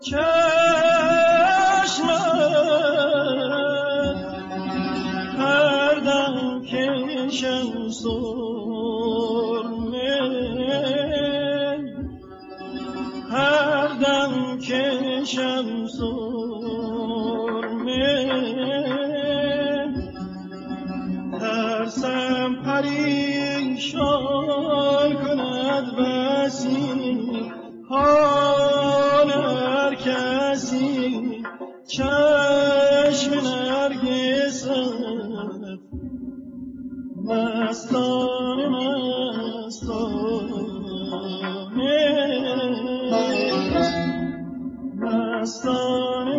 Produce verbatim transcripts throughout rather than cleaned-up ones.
چشمت هر دم کشم سرمه، هر دم کشم سرمه، ترسم پریشان کند بسی حال هر کسی چشم نرگست مستانه مستانه مستانه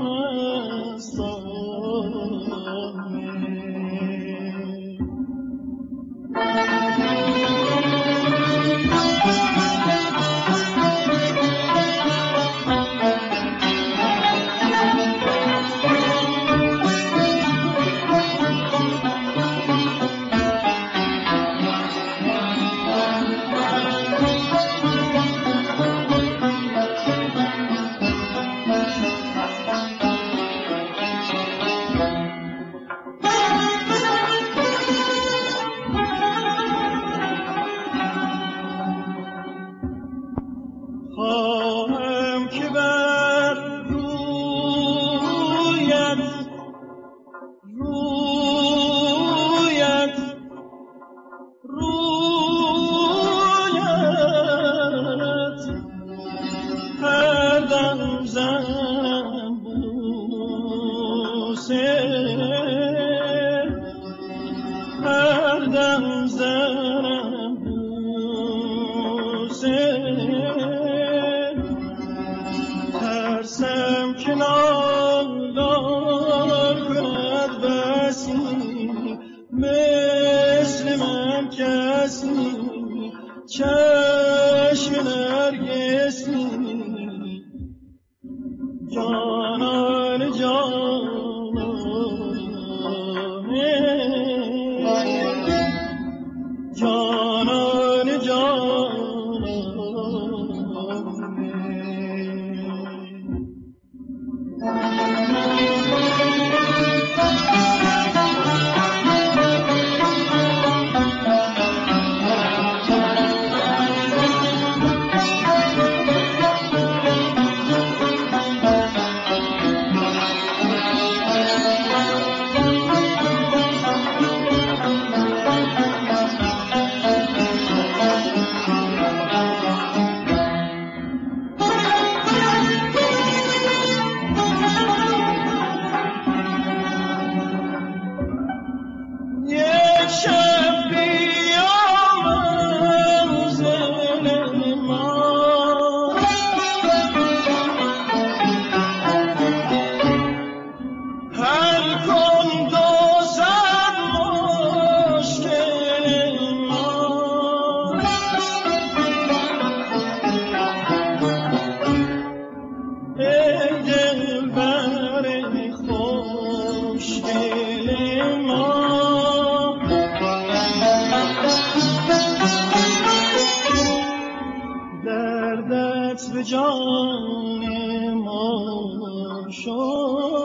خواهم که بر رویت رویت رویت هر دم زنم بوسه، هر دم زنم بوسه، ترسم که نالان کند بسی مثل من کسی چشم نرگسی جانان جانانه جانان جانانه. دردت به جان ما شد